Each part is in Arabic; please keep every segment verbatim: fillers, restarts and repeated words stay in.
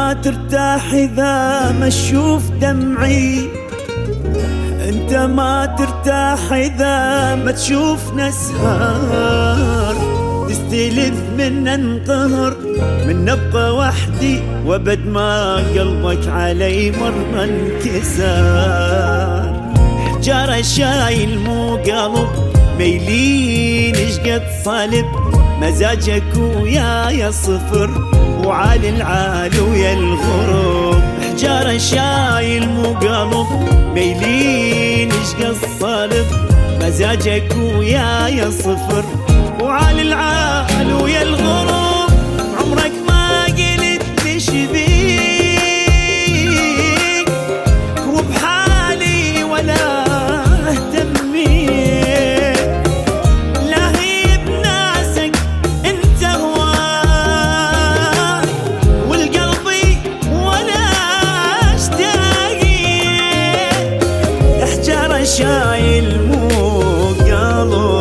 ما ترتاح إذا ما تشوف دمعي، انت ما ترتاح إذا ما تشوفنا سهر، تستلذ من انقهر من نبقى وحدي وبد ما قلبك علي مرة انكسر. حجارة شايل مو قلب ميلين اشقد صلب، مزاجك ويايا صفر وعالي العال ويا الغروب. حجارة شايل مو قلب ميلين اشقد صلب، مزاجك ويايا صفر وعالي العال ويا الغروب. عمرك ما قلت تشبيك وبحالي ولا اهتميت، لا هي بناسك انت هواك والقلبي ولا اشتاقيت. حجارة شايل مو قلب.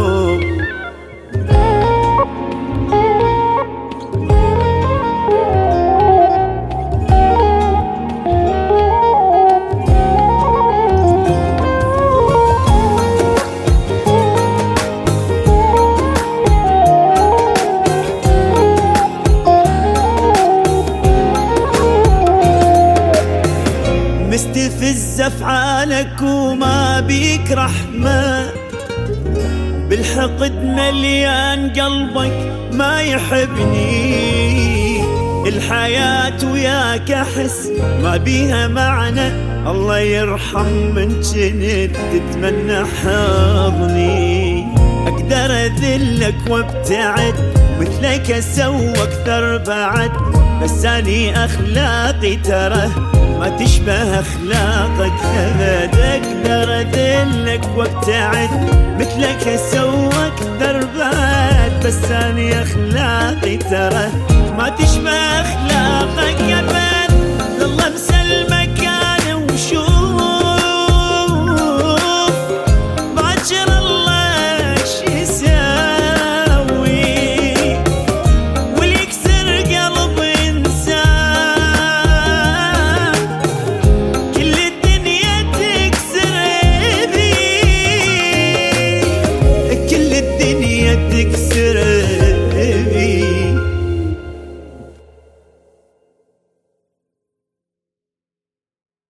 مستفز افعالك وما بيك رحمة، بالحقد مليان قلبك ما يحبني. الحياة وياك احس ما بيها معنى، الله يرحم من جنت تتمنى حضني. اقدر اذلك وابتعد مثلك اسوى اكثر بعد، بس اني اخلاقي ترى ما تشبه اخلاقك ابد. اقدر اذلك وابتعد مثلك اسوى اكثر بعد، بس اني اخلاقي ترى ما تشبه اخلاقك